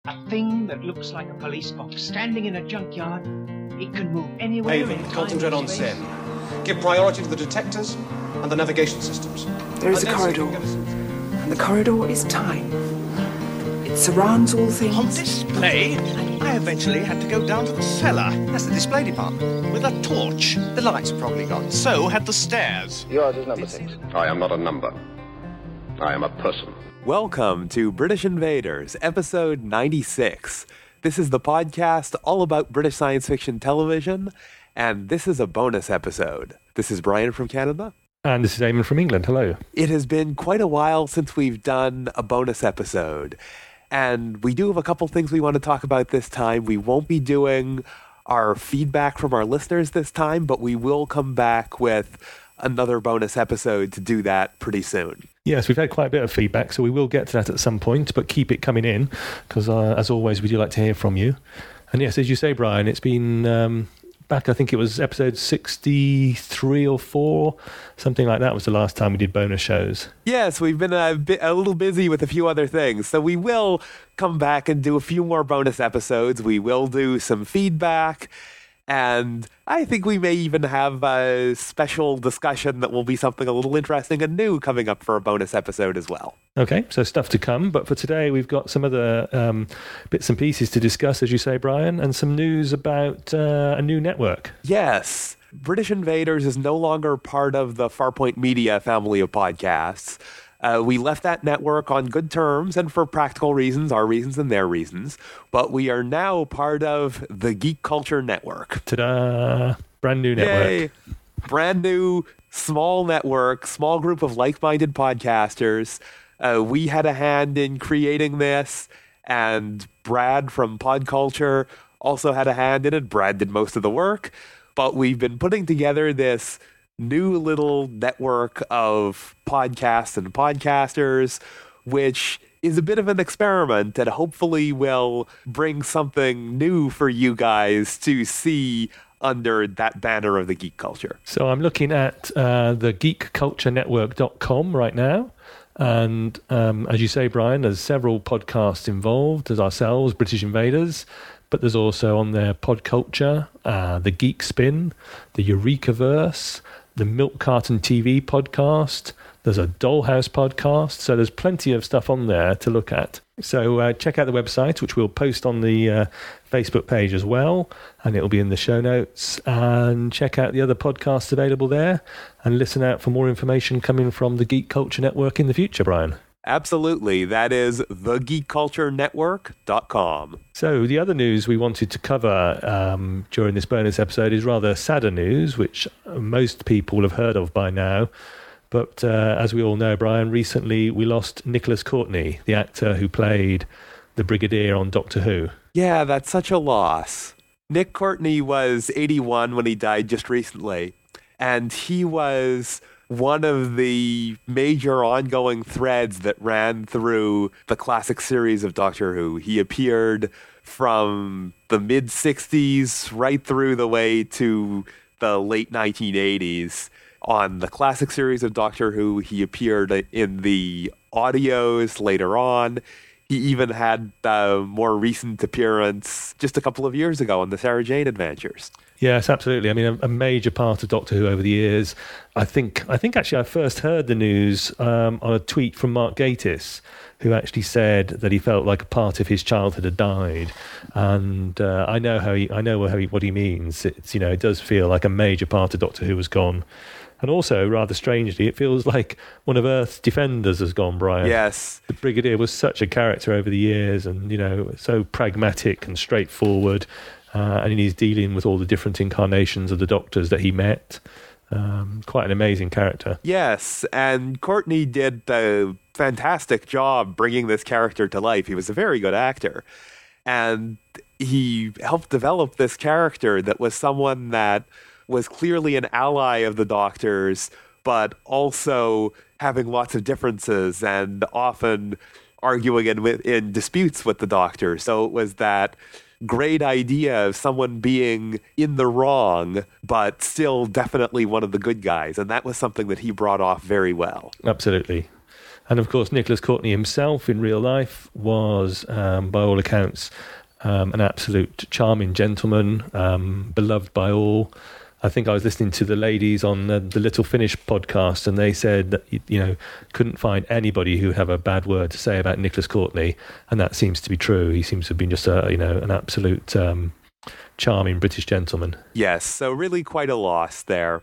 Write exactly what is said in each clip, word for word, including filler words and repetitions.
A thing that looks like a police box standing in a junkyard. It can move anywhere. Haven, concentrate on Sen. Give priority to the detectors and the navigation systems. There is a corridor, and the corridor is time. It surrounds all things. On display, I eventually had to go down to the cellar. That's the display department. With a torch. The lights are probably gone. So had the stairs. Yours is number six. I am not a number. I am a person. Welcome to British Invaders, episode ninety-six. This is the podcast all about British science fiction television, and this is a bonus episode. This is Brian from Canada. And this is Eamon from England. Hello. It has been quite a while since we've done a bonus episode, and we do have a couple things we want to talk about this time. We won't be doing our feedback from our listeners this time, but we will come back with another bonus episode to do that pretty soon. Yes, we've had quite a bit of feedback, so we will get to that at some point, but keep it coming in, because uh, as always, we do like to hear from you. And yes, as you say, Brian, it's been um, back, I think it was episode sixty-three or four, something like that was the last time we did bonus shows. Yes, we've been a, bit, a little busy with a few other things, so we will come back and do a few more bonus episodes. We will do some feedback, and I think we may even have a special discussion that will be something a little interesting and new coming up for a bonus episode as well. Okay, so stuff to come. But for today, we've got some other um, bits and pieces to discuss, as you say, Brian, and some news about uh, a new network. Yes. British Invaders is no longer part of the Farpoint Media family of podcasts. Uh, we left that network on good terms and for practical reasons, our reasons and their reasons, but we are now part of the Geek Culture Network. Ta-da! Brand new network. Yay! Brand new, small network, small group of like-minded podcasters. Uh, we had a hand in creating this, and Brad from Pod Culture also had a hand in it. Brad did most of the work, but we've been putting together this new little network of podcasts and podcasters, which is a bit of an experiment and hopefully will bring something new for you guys to see under that banner of the geek culture. So I'm looking at uh, the geek culture network dot com right now. And um, as you say, Brian, there's several podcasts involved. There's ourselves, British Invaders, but there's also on there Pod Culture, uh, the Geek Spin, the Eurekaverse, the Milk Carton T V podcast. There's a Dollhouse podcast. So there's plenty of stuff on there to look at. So uh, check out the website, which we'll post on the uh, Facebook page as well, and it'll be in the show notes. And check out the other podcasts available there, and listen out for more information coming from the Geek Culture Network in the future, Brian. Absolutely. That is the geek culture network dot com. So the other news we wanted to cover um, during this bonus episode is rather sadder news, which most people will have heard of by now. But uh, as we all know, Brian, recently we lost Nicholas Courtney, the actor who played the Brigadier on Doctor Who. Yeah, that's such a loss. Nick Courtney was eighty-one when he died just recently, and he was one of the major ongoing threads that ran through the classic series of Doctor Who. He appeared from the mid-sixties right through the way to the late nineteen eighties. On the classic series of Doctor Who, he appeared in the audios later on. He even had a more recent appearance just a couple of years ago on the Sarah Jane Adventures. Yes, absolutely. I mean, a, a major part of Doctor Who over the years. I think, I think actually I first heard the news um, on a tweet from Mark Gatiss, who actually said that he felt like a part of his childhood had died. And uh, I know how he, I know how he, what he means. It's, you know, it does feel like a major part of Doctor Who has gone. And also, rather strangely, it feels like one of Earth's defenders has gone, Brian. Yes. The Brigadier was such a character over the years, and, you know, so pragmatic and straightforward. Uh, and he's dealing with all the different incarnations of the Doctors that he met. Um, quite an amazing character. Yes, and Courtney did a fantastic job bringing this character to life. He was a very good actor. And he helped develop this character that was someone that was clearly an ally of the Doctors, but also having lots of differences and often arguing in, in disputes with the Doctor. So it was that great idea of someone being in the wrong, but still definitely one of the good guys. And that was something that he brought off very well. Absolutely. And of course, Nicholas Courtney himself in real life was, um, by all accounts, um, an absolute charming gentleman, um, beloved by all. I think I was listening to the ladies on the, the Little Finish podcast, and they said that, you know, couldn't find anybody who would have a bad word to say about Nicholas Courtney, and that seems to be true. He seems to have been just a, you know, an absolute um, charming British gentleman. Yes, so really quite a loss there.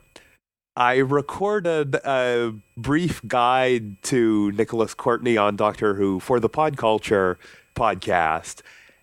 I recorded a brief guide to Nicholas Courtney on Doctor Who for the Podculture podcast,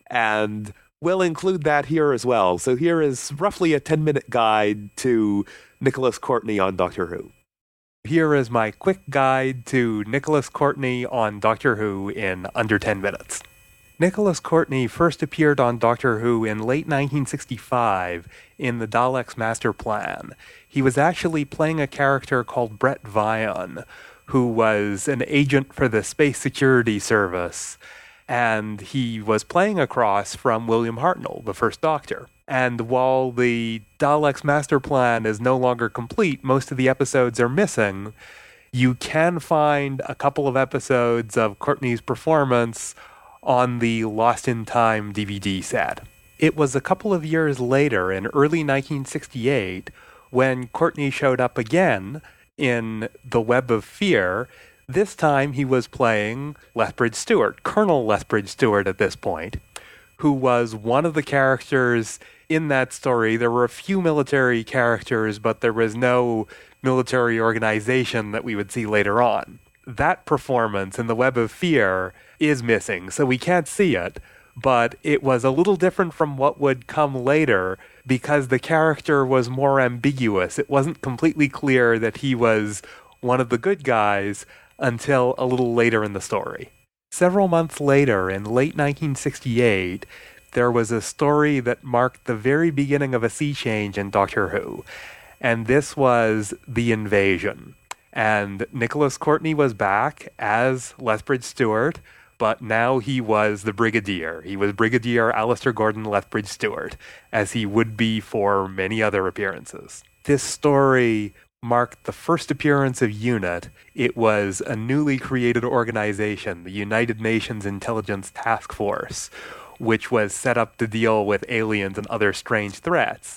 and we'll include that here as well. So here is roughly a ten-minute guide to Nicholas Courtney on Doctor Who. Here is my quick guide to Nicholas Courtney on Doctor Who in under ten minutes. Nicholas Courtney first appeared on Doctor Who in late nineteen sixty-five in the Daleks' Master Plan. He was actually playing a character called Brett Vion, who was an agent for the Space Security Service, and he was playing across from William Hartnell, the first Doctor. And while the Daleks' Master Plan is no longer complete, most of the episodes are missing, you can find a couple of episodes of Courtney's performance on the Lost in Time D V D set. It was a couple of years later, in early nineteen sixty-eight, when Courtney showed up again in The Web of Fear. This time he was playing Lethbridge Stewart, Colonel Lethbridge Stewart at this point, who was one of the characters in that story. There were a few military characters, but there was no military organization that we would see later on. That performance in The Web of Fear is missing, so we can't see it, but it was a little different from what would come later because the character was more ambiguous. It wasn't completely clear that he was one of the good guys until a little later in the story. Several months later, in late nineteen sixty-eight, there was a story that marked the very beginning of a sea change in Doctor Who, and this was The Invasion. And Nicholas Courtney was back as Lethbridge Stewart, but now he was the Brigadier. He was Brigadier Alistair Gordon Lethbridge Stewart, as he would be for many other appearances. This story marked the first appearance of UNIT. It was a newly created organization, the United Nations Intelligence Task Force, which was set up to deal with aliens and other strange threats.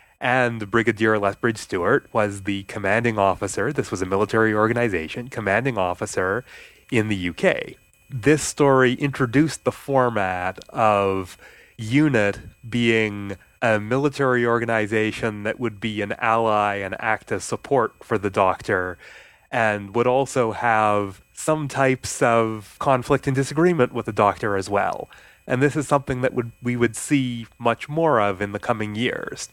And Brigadier Lethbridge Stewart was the commanding officer. This was a military organization, commanding officer in the U K. This story introduced the format of UNIT being a military organization that would be an ally and act as support for the Doctor, and would also have some types of conflict and disagreement with the Doctor as well. And this is something that would we would see much more of in the coming years.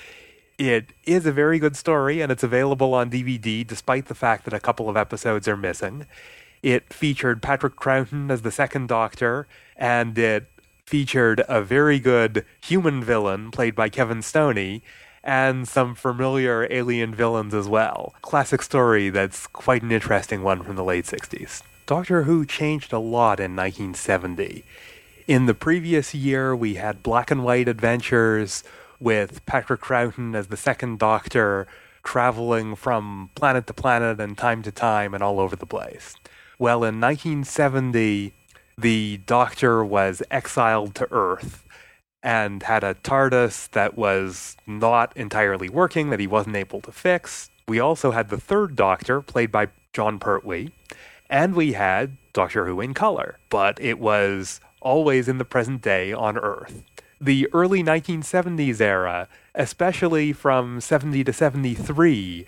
It is a very good story, and it's available on D V D, despite the fact that a couple of episodes are missing. It featured Patrick Troughton as the second Doctor, and it featured a very good human villain played by Kevin Stoney, and some familiar alien villains as well. Classic story that's quite an interesting one from the late sixties. Doctor Who changed a lot in nineteen seventy. In the previous year, we had black and white adventures with Patrick Troughton as the second Doctor, traveling from planet to planet and time to time and all over the place. Well, in nineteen seventy, the Doctor was exiled to Earth and had a TARDIS that was not entirely working, that he wasn't able to fix. We also had the third Doctor, played by John Pertwee, and we had Doctor Who in color, but it was always in the present day on Earth. The early nineteen seventies era, especially from seventy to seventy-three,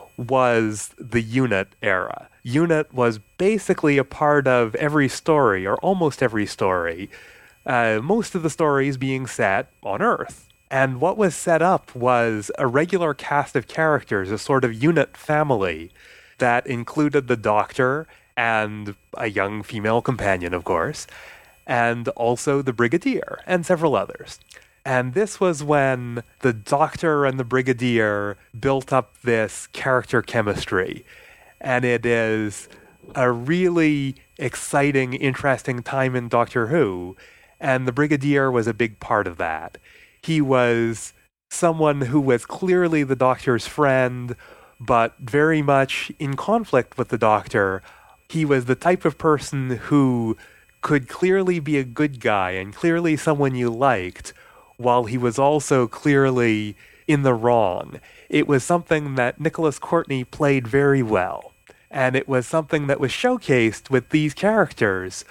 was the UNIT era. UNIT was basically a part of every story, or almost every story, uh, most of the stories being set on Earth. And what was set up was a regular cast of characters, a sort of UNIT family that included the Doctor and a young female companion, of course, and also the Brigadier and several others. And this was when the Doctor and the Brigadier built up this character chemistry. And it is a really exciting, interesting time in Doctor Who. And the Brigadier was a big part of that. He was someone who was clearly the Doctor's friend, but very much in conflict with the Doctor He was the type of person who could clearly be a good guy and clearly someone you liked, while he was also clearly in the wrong. It was something that Nicholas Courtney played very well, and it was something that was showcased with these characters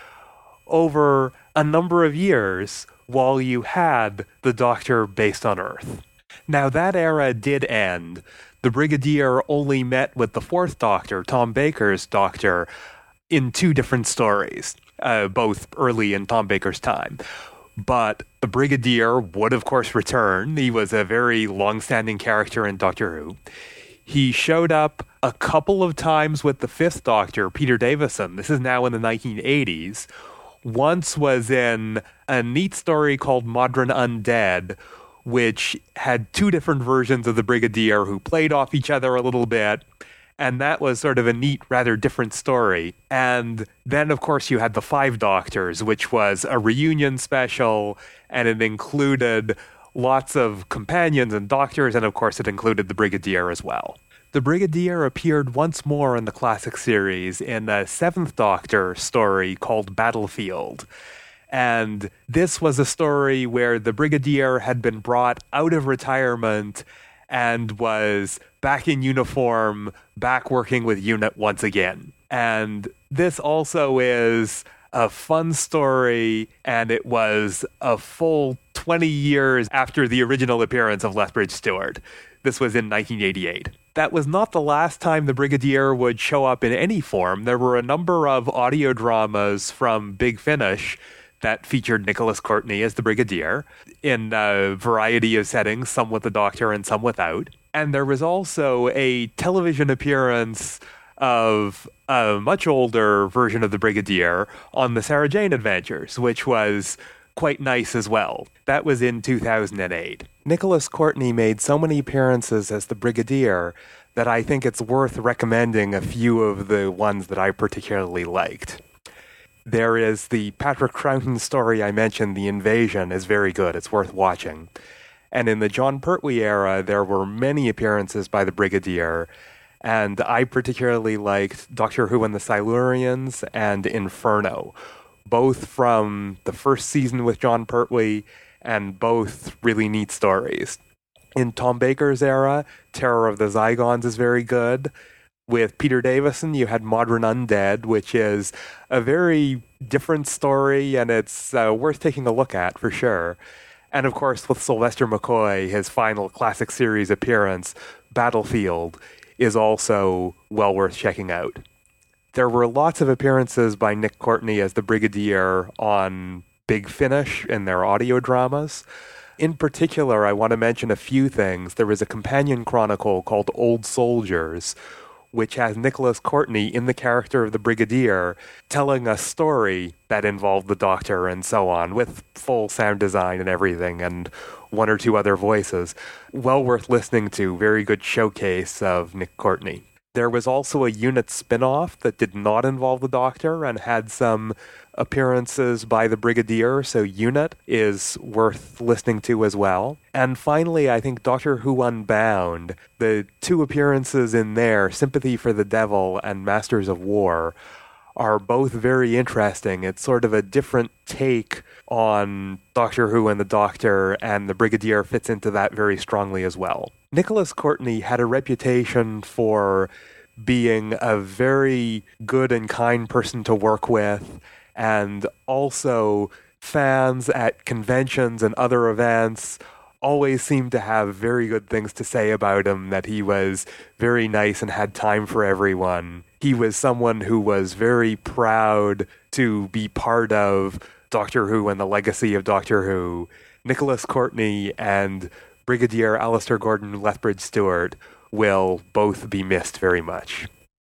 over a number of years while you had the Doctor based on Earth. Now, that era did end. The Brigadier only met with the fourth Doctor, Tom Baker's Doctor, in two different stories, uh, both early in Tom Baker's time. But the Brigadier would, of course, return. He was a very long-standing character in Doctor Who. He showed up a couple of times with the fifth Doctor, Peter Davison. This is now in the nineteen eighties. Once was in a neat story called Modern Undead, which had two different versions of the Brigadier who played off each other a little bit. And that was sort of a neat, rather different story. And then, of course, you had The Five Doctors, which was a reunion special, and it included lots of companions and doctors, and of course it included the Brigadier as well. The Brigadier appeared once more in the classic series in a Seventh Doctor story called Battlefield. And this was a story where the Brigadier had been brought out of retirement and was back in uniform, back working with UNIT once again. And this also is a fun story, and it was a full twenty years after the original appearance of Lethbridge Stewart. This was in nineteen eighty-eight. That was not the last time the Brigadier would show up in any form. There were a number of audio dramas from Big Finish that featured Nicholas Courtney as the Brigadier in a variety of settings, some with the Doctor and some without. And there was also a television appearance of a much older version of the Brigadier on the Sarah Jane Adventures, which was quite nice as well. That was in two thousand eight. Nicholas Courtney made so many appearances as the Brigadier that I think it's worth recommending a few of the ones that I particularly liked. There is the Patrick Troughton story I mentioned, The Invasion, is very good. It's worth watching. And in the John Pertwee era, there were many appearances by the Brigadier, and I particularly liked Doctor Who and the Silurians and Inferno, both from the first season with John Pertwee, and both really neat stories. In Tom Baker's era, Terror of the Zygons is very good. With Peter Davison, you had Modern Undead, which is a very different story, and it's uh, worth taking a look at, for sure. And of course, with Sylvester McCoy, his final classic series appearance, Battlefield, is also well worth checking out. There were lots of appearances by Nick Courtney as the Brigadier on Big Finish in their audio dramas. In particular, I want to mention a few things. There was a companion chronicle called Old Soldiers, which has Nicholas Courtney in the character of the Brigadier telling a story that involved the Doctor and so on, with full sound design and everything, and one or two other voices. Well worth listening to. Very good showcase of Nick Courtney. There was also a UNIT spin-off that did not involve the Doctor and had some appearances by the Brigadier, so UNIT is worth listening to as well. And finally, I think Doctor Who Unbound, the two appearances in there, Sympathy for the Devil and Masters of War, are both very interesting. It's sort of a different take on Doctor Who and the Doctor, and the Brigadier fits into that very strongly as well. Nicholas Courtney had a reputation for being a very good and kind person to work with, and also fans at conventions and other events always seemed to have very good things to say about him, that he was very nice and had time for everyone. He was someone who was very proud to be part of Doctor Who and the legacy of Doctor Who. Nicholas Courtney and Brigadier Alistair Gordon Lethbridge Stewart will both be missed very much.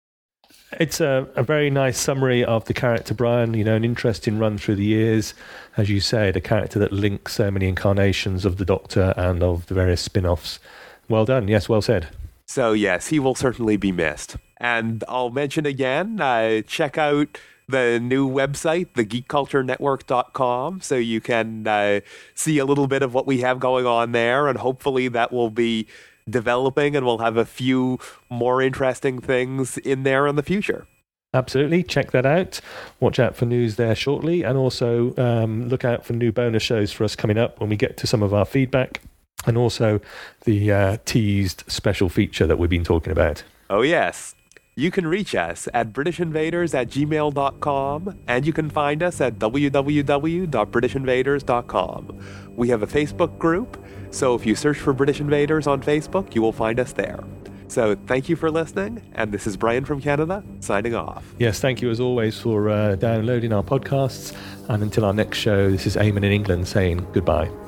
It's a, a very nice summary of the character, Brian. You know, an interesting run through the years. As you said, a character that links so many incarnations of the Doctor and of the various spin-offs. Well done. Yes, well said. So, yes, he will certainly be missed. And I'll mention again, uh, check out the new website, the geek culture network dot com, so you can uh, see a little bit of what we have going on there, and hopefully that will be developing and we'll have a few more interesting things in there in the future. Absolutely. Check that out. Watch out for news there shortly. And also um, look out for new bonus shows for us coming up when we get to some of our feedback. And also the uh, teased special feature that we've been talking about. Oh, yes. You can reach us at british invaders at gmail dot com, and you can find us at w w w dot british invaders dot com. We have a Facebook group, so if you search for British Invaders on Facebook, you will find us there. So thank you for listening, and this is Brian from Canada, signing off. Yes, thank you as always for uh, downloading our podcasts, and until our next show, this is Eamon in England saying goodbye.